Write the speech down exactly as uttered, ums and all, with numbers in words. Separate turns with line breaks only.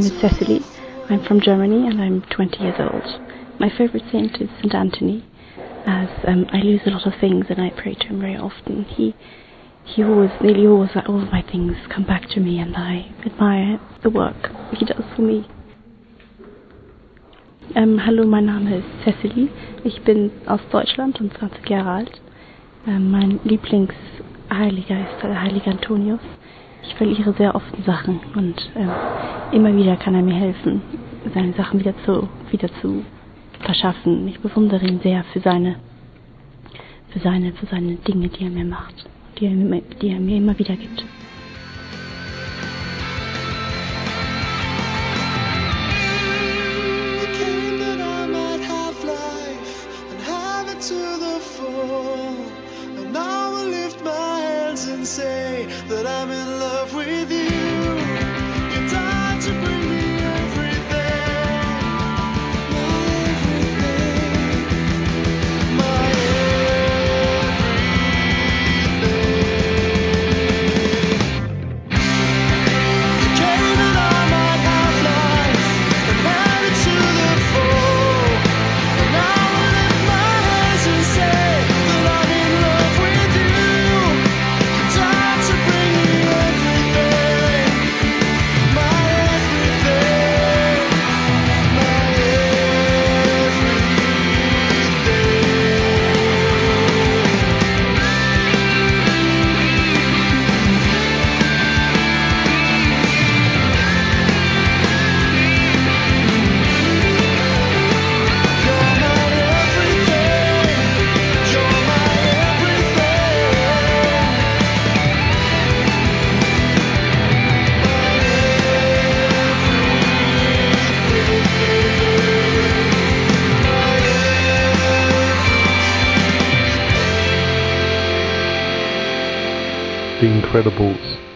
name is Cecily. I'm from Germany and I'm twenty years old. My favorite saint is Saint Anthony, as um, I lose a lot of things and I pray to him very often. He he always, nearly always, all of my things come back to me, and I admire the work he does for me. Ähm, hallo, mein Name ist Cecily. Ich bin aus Deutschland und zwanzig Jahre alt. Ähm, mein Lieblingsheiliger ist der heilige Antonius. Ich verliere sehr oft Sachen und ähm, immer wieder kann er mir helfen, seine Sachen wieder zu, wieder zu verschaffen. Ich bewundere ihn sehr für seine, für seine, für seine Dinge, die er mir macht, die er, die er mir immer wieder gibt.
To the full, and I will lift my hands and say that I'm in love with you. You died to bring me everything, my everything, my everything. You came that I might have life and have it to the full, and I will lift my and say that I'm in love with you. You died to bring me everything, my everything, my You're my everything. You're my everything, my everything, my everything.
The Incredibles.